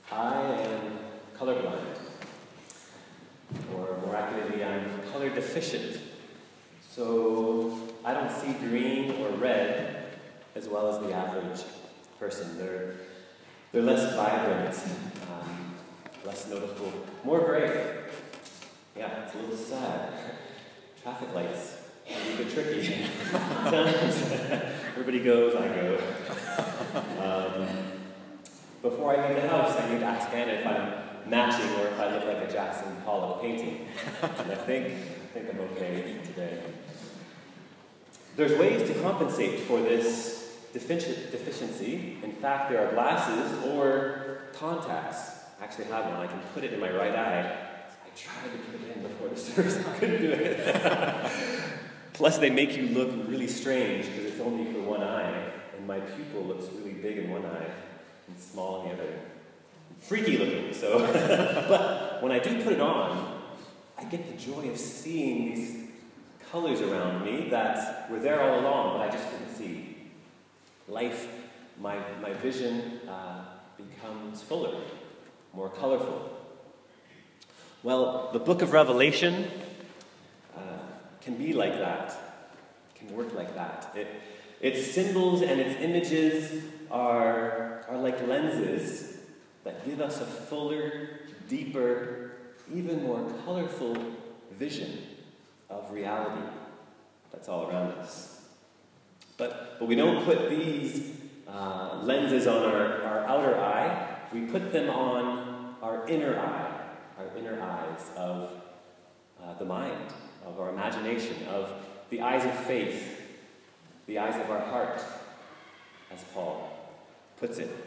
I am colorblind, or more accurately, I'm color deficient. So I don't see green or red as well as the average person. They're less vibrant, less noticeable, more gray. Yeah, it's a little sad. Traffic lights can be a bit tricky. Sometimes everybody goes, I go. Before I leave the house, I need to ask Anna if I'm matching or if I look like a Jackson Pollock painting. And I think I'm okay today. There's ways to compensate for this deficiency. In fact, there are glasses or contacts. I actually have one. I can put it in my right eye. I tried to put it in before the service. I couldn't do it. Plus, they make you look really strange because it's only for one eye. And my pupil looks really big in one eye and small in the other. Freaky looking, so. But when I do put it on, I get the joy of seeing these colors around me that were there all along, but I just couldn't see. Life, my vision becomes fuller, more colorful. Well, the book of Revelation can be like that, can work like that. Its symbols and its images are like lenses that give us a fuller, deeper, even more colorful vision of reality that's all around us. But we don't put these lenses on our outer eye. We put them on our inner eye, our inner eyes of the mind, of our imagination, of the eyes of faith, the eyes of our heart, as Paul puts it.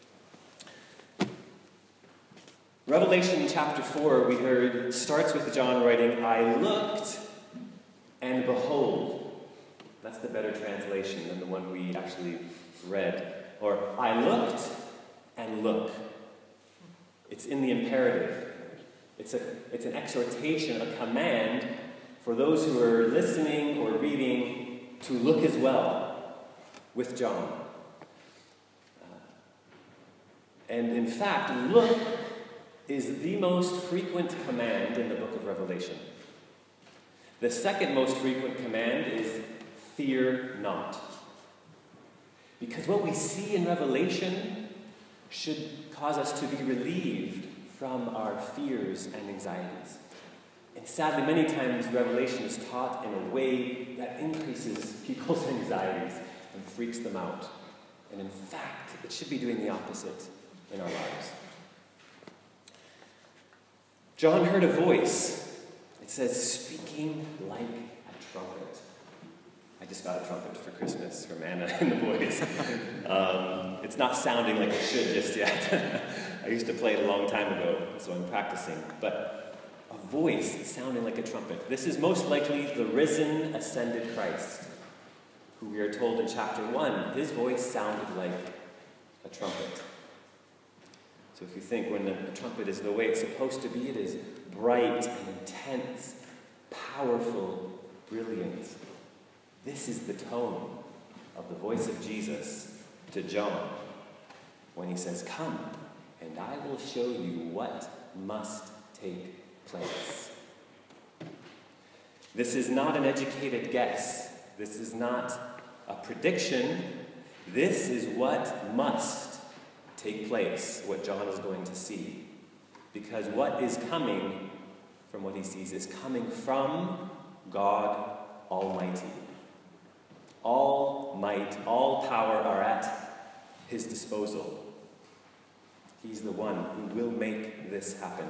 Revelation chapter 4, we heard, starts with John writing, I looked and behold. That's the better translation than the one we actually read. Or, I looked and look. It's in the imperative. It's an exhortation, a command for those who are listening or reading to look as well with John. And in fact, look is the most frequent command in the book of Revelation. The second most frequent command is fear not. Because what we see in Revelation should cause us to be relieved from our fears and anxieties. And sadly, many times Revelation is taught in a way that increases people's anxieties and freaks them out. And in fact, it should be doing the opposite in our lives. John heard a voice. It says, speaking like a trumpet. I just got a trumpet for Christmas from Anna and the boys. It's not sounding like it should just yet. I used to play it a long time ago, so I'm practicing. But a voice sounding like a trumpet. This is most likely the risen, ascended Christ, who we are told in chapter 1, his voice sounded like a trumpet. So if you think when a trumpet is the way it's supposed to be, it is bright and intense, powerful, brilliant. This is the tone of the voice of Jesus to John when he says, come, and I will show you what must take place. This is not an educated guess. This is not a prediction. This is what must take place, what John is going to see. Because what is coming from what he sees is coming from God Almighty. All might, all power are at his disposal. He's the one who will make this happen.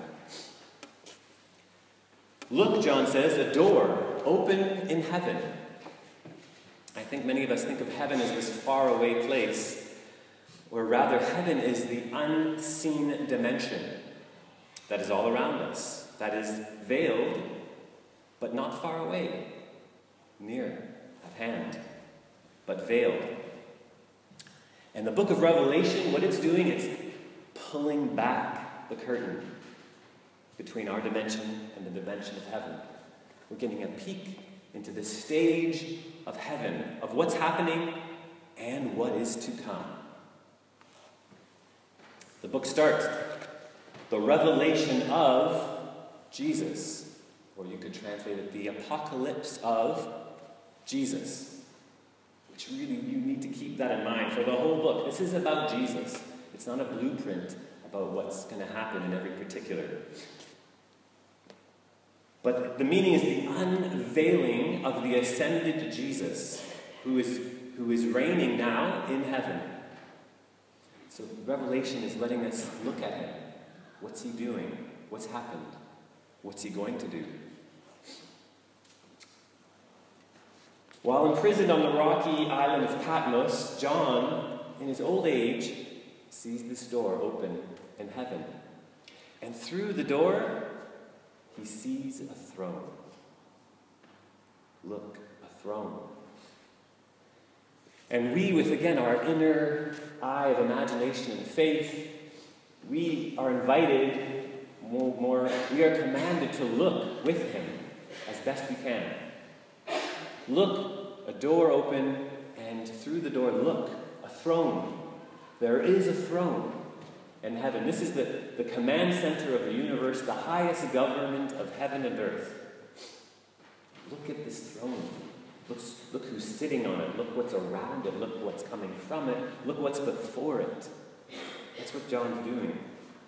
Look, John says, a door open in heaven. I think many of us think of heaven as this faraway place, or rather, heaven is the unseen dimension that is all around us, that is veiled, but not far away, near at hand, but veiled. And the book of Revelation, what it's doing, it's pulling back the curtain between our dimension and the dimension of heaven. We're getting a peek into the stage of heaven, of what's happening and what is to come. The book starts the revelation of Jesus. Or you could translate it, the apocalypse of Jesus. Which really, you need to keep that in mind for the whole book. This is about Jesus. It's not a blueprint about what's going to happen in every particular. But the meaning is the unveiling of the ascended Jesus, who is reigning now in heaven. So Revelation is letting us look at him. What's he doing? What's happened? What's he going to do? While imprisoned on the rocky island of Patmos, John, in his old age, sees this door open in heaven. And through the door, he sees a throne. Look, a throne. And we, with again our inner eye of imagination and faith, we are invited we are commanded to look with him as best we can. Look, a door open, and through the door, look, a throne. There is a throne in heaven. This is the command center of the universe, the highest government of heaven and earth. Look at this throne. Look who's sitting on it. Look what's around it. Look what's coming from it. Look what's before it. That's what John's doing.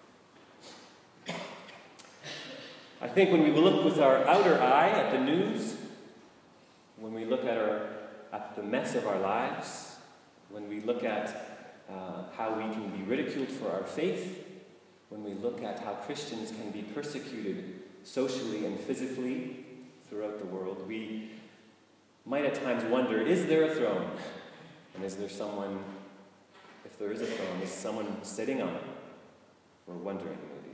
I think when we look with our outer eye at the news, when we look at the mess of our lives, when we look at how we can be ridiculed for our faith, when we look at how Christians can be persecuted socially and physically throughout the world, we might at times wonder, is there a throne? And is there someone, if there is a throne, is someone sitting on it? We're wondering, maybe.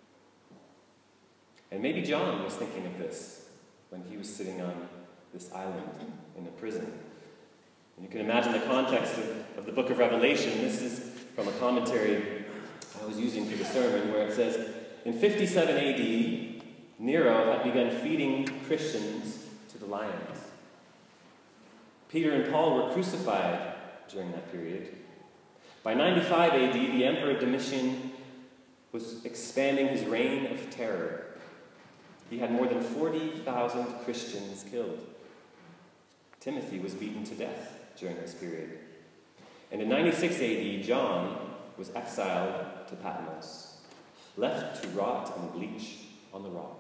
And maybe John was thinking of this when he was sitting on this island in a prison. And you can imagine the context of the book of Revelation. This is from a commentary I was using for the sermon, where it says, in 57 AD, Nero had begun feeding Christians to the lions. Peter and Paul were crucified during that period. By 95 AD, the Emperor Domitian was expanding his reign of terror. He had more than 40,000 Christians killed. Timothy was beaten to death during this period. And in 96 AD, John was exiled to Patmos, left to rot and bleach on the rock.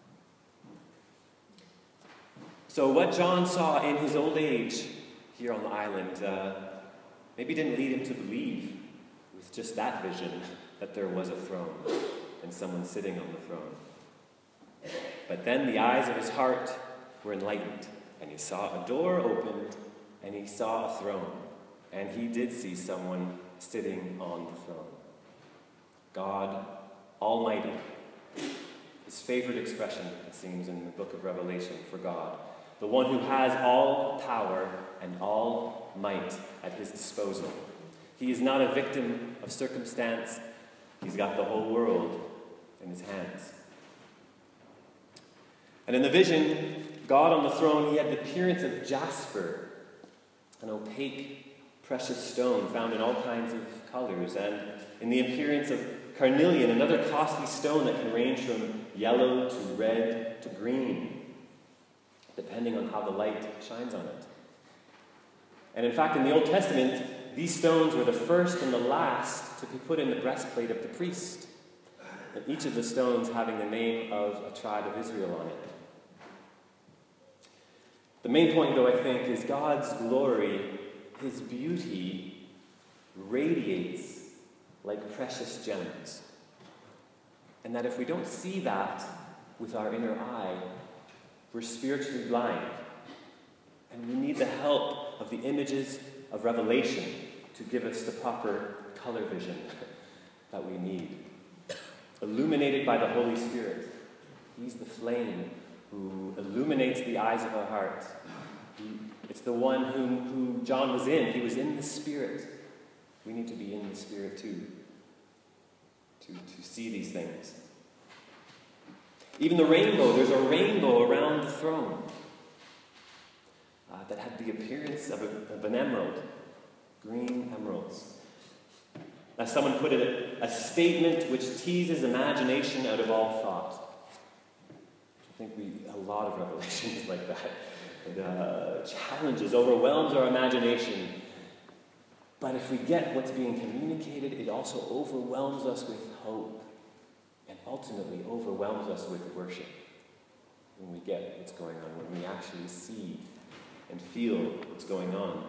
So what John saw in his old age here on the island maybe didn't lead him to believe with just that vision that there was a throne and someone sitting on the throne. But then the eyes of his heart were enlightened, and he saw a door opened, and he saw a throne, and he did see someone sitting on the throne. God Almighty. His favorite expression, it seems, in the book of Revelation for God. The one who has all power and all might at his disposal. He is not a victim of circumstance. He's got the whole world in his hands. And in the vision, God on the throne, he had the appearance of jasper, an opaque, precious stone found in all kinds of colors, and in the appearance of carnelian, another costly stone that can range from yellow to red to green, depending on how the light shines on it. And in fact, in the Old Testament, these stones were the first and the last to be put in the breastplate of the priest, and each of the stones having the name of a tribe of Israel on it. The main point, though, I think, is God's glory, his beauty, radiates like precious gems. And that if we don't see that with our inner eye, we're spiritually blind. And we need the help of the images of Revelation to give us the proper color vision that we need. Illuminated by the Holy Spirit. He's the flame who illuminates the eyes of our heart. It's the one whom John was in. He was in the Spirit. We need to be in the Spirit too, to see these things. Even the rainbow, there's a rainbow around the throne that had the appearance of an emerald, green emeralds. As someone put it, a statement which teases imagination out of all thought. I think a lot of Revelation is like that. It challenges, overwhelms our imagination. But if we get what's being communicated, it also overwhelms us with hope and ultimately overwhelms us with worship when we get what's going on, when we actually see and feel what's going on.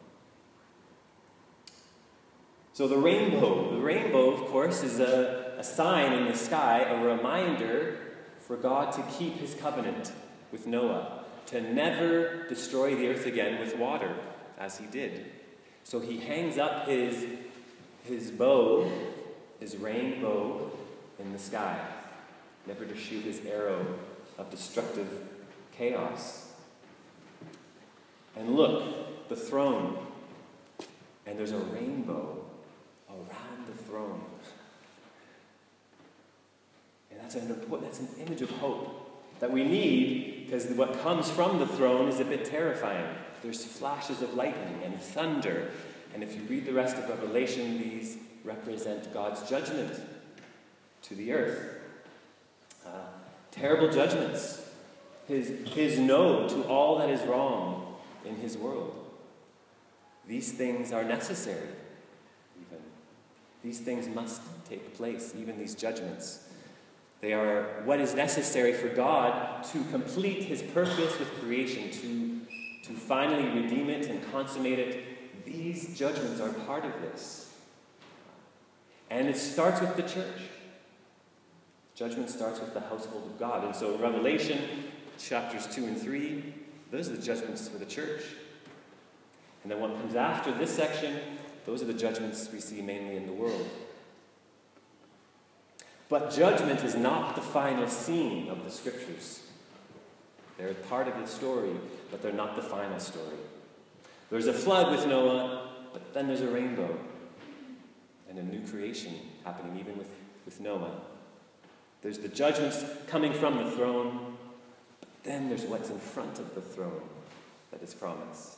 So the rainbow, of course, is a sign in the sky, a reminder for God to keep his covenant with Noah, to never destroy the earth again with water, as he did. So he hangs up his bow, his rainbow, in the sky, never to shoot his arrow of destructive chaos. And look, the throne, and there's a rainbow around the throne. And that's an image of hope that we need, because what comes from the throne is a bit terrifying. There's flashes of lightning and thunder. And if you read the rest of Revelation, these represent God's judgment to the earth. Terrible judgments. His no to all that is wrong in his world. These things are necessary, even. These things must take place, even these judgments. They are what is necessary for God to complete his purpose with creation, to finally redeem it and consummate it. These judgments are part of this. And it starts with the church. Judgment starts with the household of God. And so Revelation, chapters 2 and 3, those are the judgments for the church. And then what comes after this section, those are the judgments we see mainly in the world. But judgment is not the final scene of the scriptures. They're part of the story, but they're not the final story. There's a flood with Noah, but then there's a rainbow and a new creation happening even with Noah. There's the judgments coming from the throne, but then there's what's in front of the throne that is promised.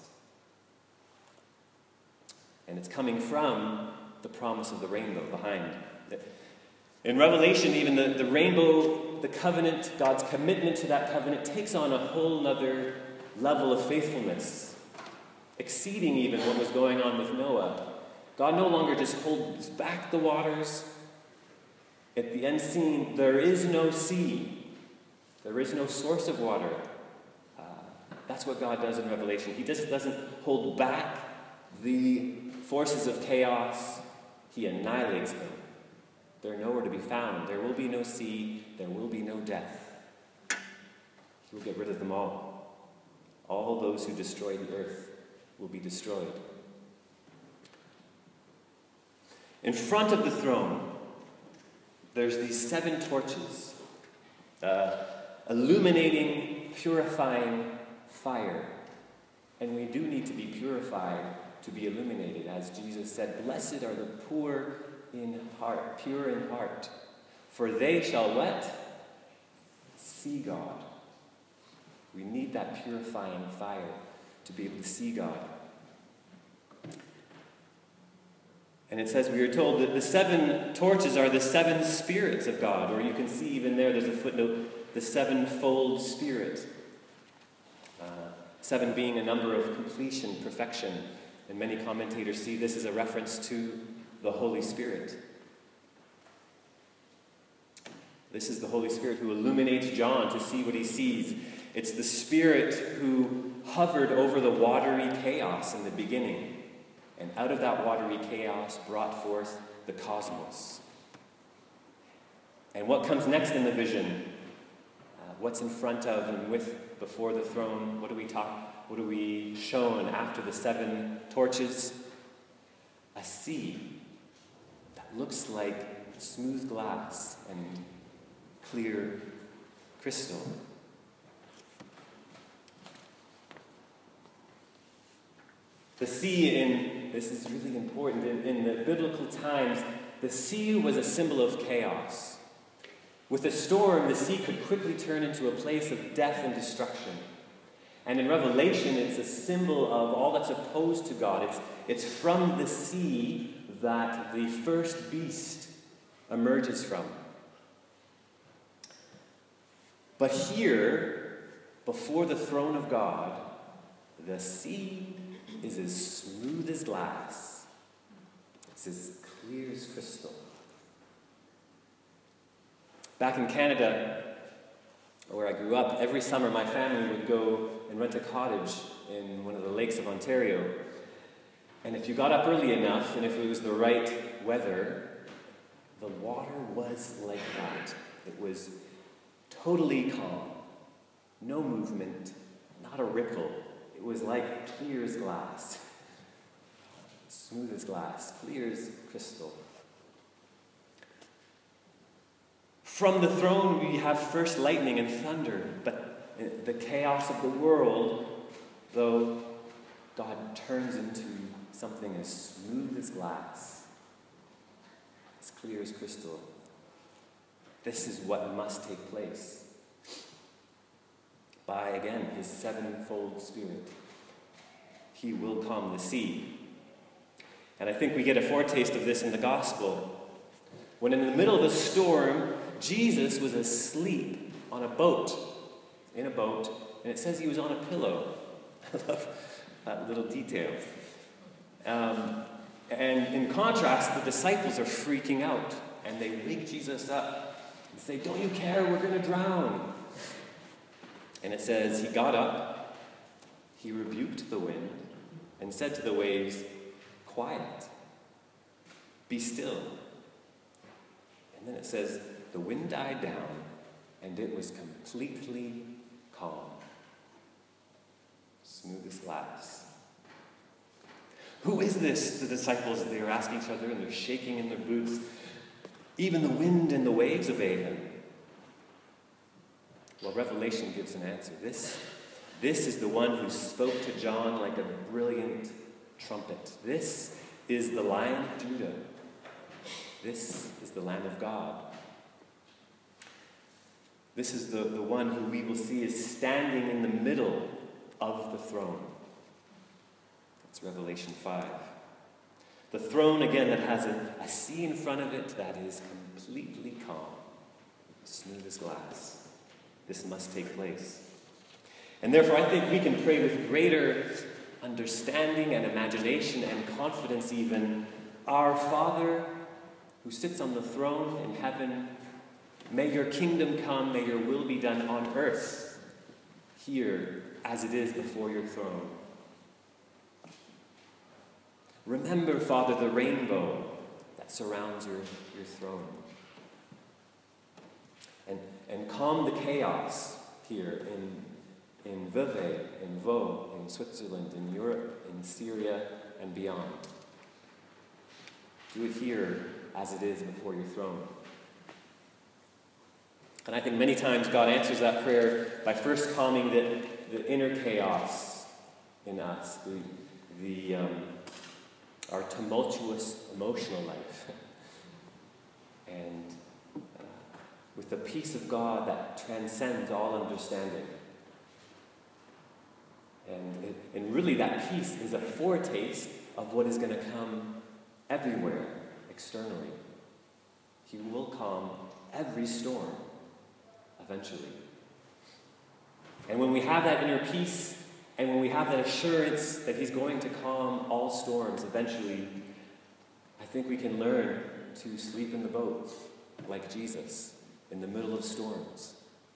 And it's coming from the promise of the rainbow behind it. In Revelation, even the rainbow, the covenant, God's commitment to that covenant takes on a whole other level of faithfulness, exceeding even what was going on with Noah. God no longer just holds back the waters. At the end scene, there is no sea. There is no source of water. That's what God does in Revelation. He just doesn't hold back the forces of chaos. He annihilates them. They're nowhere to be found. There will be no sea. There will be no death. He will get rid of them all. All those who destroy the earth will be destroyed. In front of the throne, there's these 7 torches, illuminating, purifying fire. And we do need to be purified to be illuminated. As Jesus said, "Blessed are the poor in heart, pure in heart, for they shall" what? See God. We need that purifying fire to be able to see God. And it says, we are told that the 7 torches are the 7 spirits of God, or you can see even there's a footnote, the 7-fold spirit. 7 being a number of completion, perfection. And many commentators see this as a reference to the Holy Spirit. This is the Holy Spirit who illuminates John to see what he sees. It's the Spirit who hovered over the watery chaos in the beginning. And out of that watery chaos brought forth the cosmos. And what comes next in the vision? What's in front of and before the throne? What are we shown after the 7 torches? A sea that looks like smooth glass and clear crystal. The sea, this is really important, in the biblical times, the sea was a symbol of chaos. With a storm, the sea could quickly turn into a place of death and destruction. And in Revelation, it's a symbol of all that's opposed to God. It's from the sea that the first beast emerges from. But here, before the throne of God, the sea is as smooth as glass. It's as clear as crystal. Back in Canada, where I grew up, every summer my family would go and rent a cottage in one of the lakes of Ontario. And if you got up early enough, and if it was the right weather, the water was like that. It was totally calm. No movement, not a ripple. It was like clear as glass. Smooth as glass, clear as crystal. From the throne we have first lightning and thunder, but the chaos of the world, though, God turns into something as smooth as glass, as clear as crystal. This is what must take place by, again, his sevenfold Spirit. He will calm the sea. And I think we get a foretaste of this in the gospel. When in the middle of a storm, Jesus was asleep on a boat, in a boat, and it says he was on a pillow. I love that little detail. And in contrast, the disciples are freaking out, and they wake Jesus up and say, "Don't you care? We're going to drown." And it says, he got up, he rebuked the wind, and said to the waves, "Quiet, be still." And then it says, the wind died down, and it was completely calm. Smooth as glass. Who is this? The disciples, they are asking each other, and they're shaking in their boots. Even the wind and the waves obey him. Well, Revelation gives an answer. This is the one who spoke to John like a brilliant trumpet. This is the Lion of Judah. This is the Lamb of God. This is the one who we will see is standing in the middle of the throne. That's Revelation 5. The throne, again, that has a sea in front of it that is completely calm, smooth as glass. This must take place. And therefore, I think we can pray with greater understanding and imagination and confidence even, "Our Father, who sits on the throne in heaven, may your kingdom come, may your will be done on earth, here as it is before your throne. Remember, Father, the rainbow that surrounds your throne. And calm the chaos here in Vevey, in Vaud, in Switzerland, in Europe, in Syria, and beyond. Do it here as it is before your throne." And I think many times God answers that prayer by first calming the inner chaos in us, our tumultuous emotional life. And with the peace of God that transcends all understanding. And really that peace is a foretaste of what is going to come everywhere externally. He will calm every storm eventually. And when we have that inner peace, and when we have that assurance that he's going to calm all storms eventually, I think we can learn to sleep in the boat like Jesus in the middle of storms.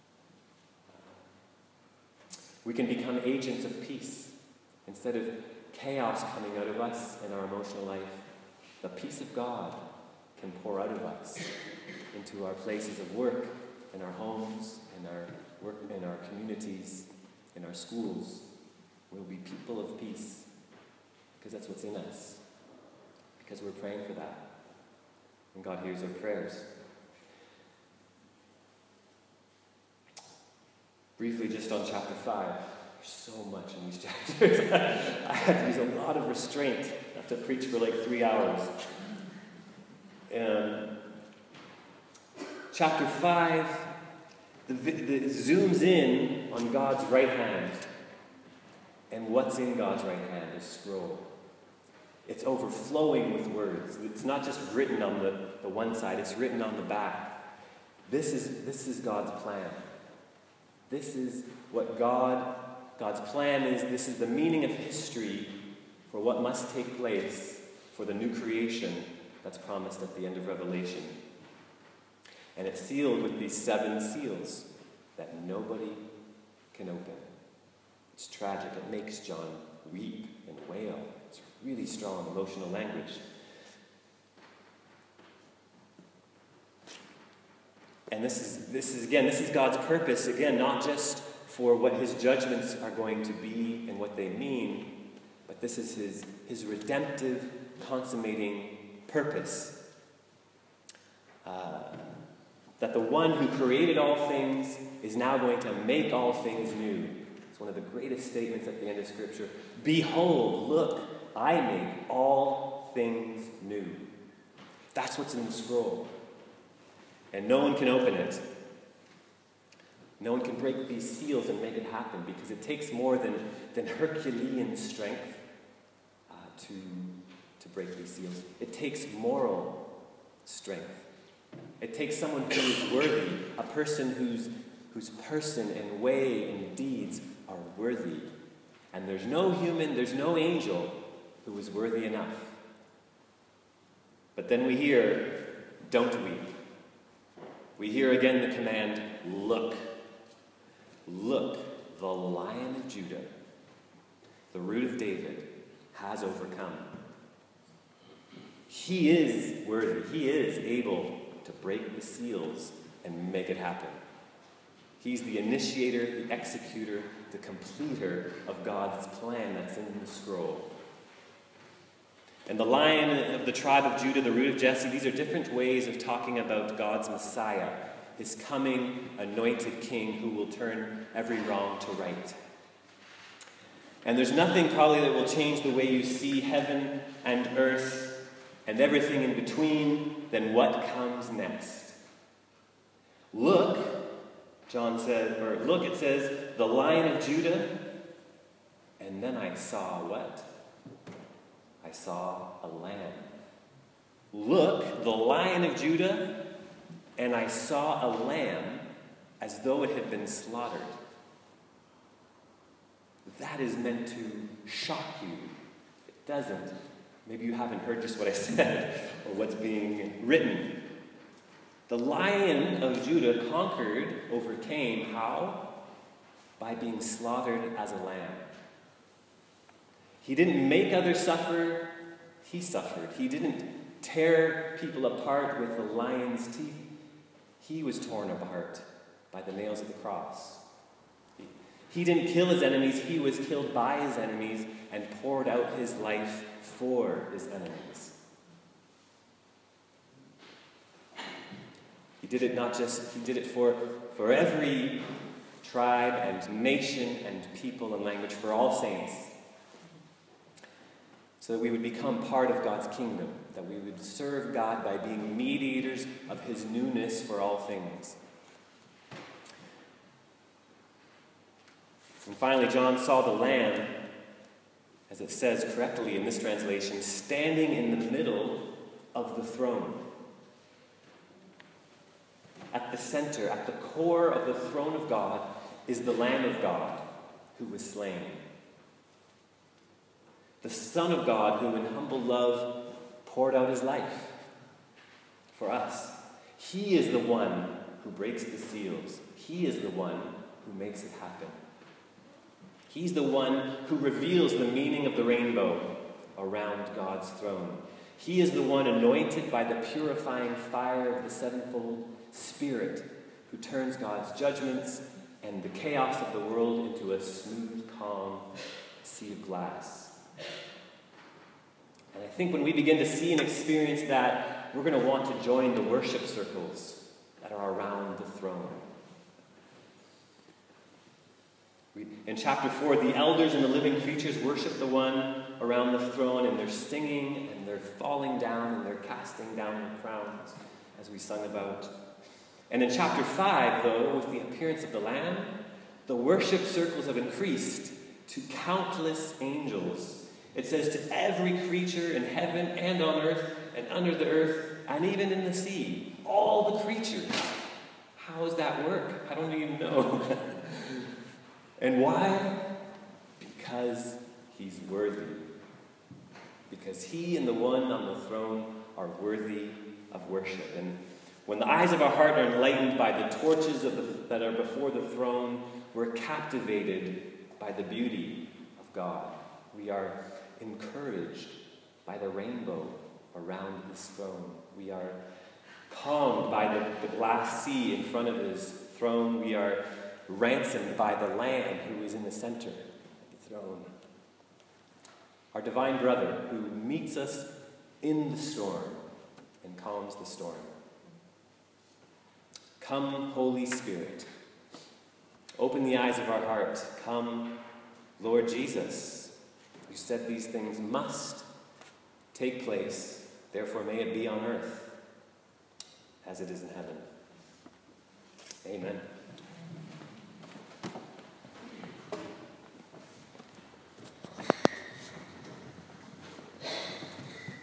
We can become agents of peace. Instead of chaos coming out of us in our emotional life, the peace of God can pour out of us into our places of work, in our homes, in our work, in our communities, in our schools. We'll be people of peace because that's what's in us, because we're praying for that. And God hears our prayers. Briefly, just on chapter 5. There's so much in these chapters. I had to use a lot of restraint not to preach for like 3 hours. Chapter 5, it zooms in on God's right hand. And what's in God's right hand? A scroll. It's overflowing with words. It's not just written on the one side, it's written on the back. This is God's plan. This is what God's plan is. This is the meaning of history for what must take place for the new creation that's promised at the end of Revelation. And it's sealed with these 7 seals that nobody can open. It's tragic. It makes John weep and wail. It's really strong emotional language. And this is God's purpose, again, not just for what his judgments are going to be and what they mean, but this is his redemptive, consummating purpose. That the one who created all things is now going to make all things new. It's one of the greatest statements at the end of Scripture. Behold, look, I make all things new. That's what's in the scroll. And no one can open it. No one can break these seals and make it happen, because it takes more than Herculean strength to break these seals. It takes moral strength. It takes someone who is worthy, a person whose person and way and deeds are worthy. And there's no human, there's no angel who is worthy enough. But then we hear, don't weep. We hear again the command, look. Look, the Lion of Judah, the root of David, has overcome. He is worthy. He is able to break the seals and make it happen. He's the initiator, the executor, the completer of God's plan that's in the scroll. And the Lion of the tribe of Judah, the root of Jesse, these are different ways of talking about God's Messiah, his coming anointed king who will turn every wrong to right. And there's nothing probably that will change the way you see heaven and earth and everything in between than what comes next. Look, John said, or look, it says, the Lion of Judah, and then I saw what? I saw a lamb. Look, the Lion of Judah, and I saw a lamb as though it had been slaughtered. That is meant to shock you. If it doesn't, maybe you haven't heard just what I said or what's being written. The Lion of Judah conquered, overcame, how? By being slaughtered as a lamb. He didn't make others suffer, he suffered. He didn't tear people apart with the lion's teeth. He was torn apart by the nails of the cross. He didn't kill his enemies, he was killed by his enemies and poured out his life for his enemies. He did it for every tribe and nation and people and language, for all saints. So that we would become part of God's kingdom, that we would serve God by being mediators of his newness for all things. And finally, John saw the Lamb, as it says correctly in this translation, standing in the middle of the throne. At the center, at the core of the throne of God, is the Lamb of God who was slain. The Son of God who in humble love poured out his life for us. He is the one who breaks the seals. He is the one who makes it happen. He's the one who reveals the meaning of the rainbow around God's throne. He is the one anointed by the purifying fire of the sevenfold Spirit who turns God's judgments and the chaos of the world into a smooth, calm sea of glass. And I think when we begin to see and experience that, we're going to want to join the worship circles that are around the throne. In chapter 4, the elders and the living creatures worship the one around the throne, and they're singing, and they're falling down, and they're casting down their crowns, as we sung about. And in chapter 5, though, with the appearance of the Lamb, the worship circles have increased to countless angels It says to every creature in heaven and on earth and under the earth and even in the sea, all the creatures. How does that work? I don't even know. And why? Because he's worthy. Because he and the one on the throne are worthy of worship. And when the eyes of our heart are enlightened by the torches that are before the throne, we're captivated by the beauty of God. We are encouraged by the rainbow around his throne. We are calmed by the glass sea in front of his throne. We are ransomed by the Lamb who is in the center of the throne. Our divine brother who meets us in the storm and calms the storm. Come, Holy Spirit. Open the eyes of our heart. Come, Lord Jesus. You said these things must take place. Therefore, may it be on earth as it is in heaven. Amen.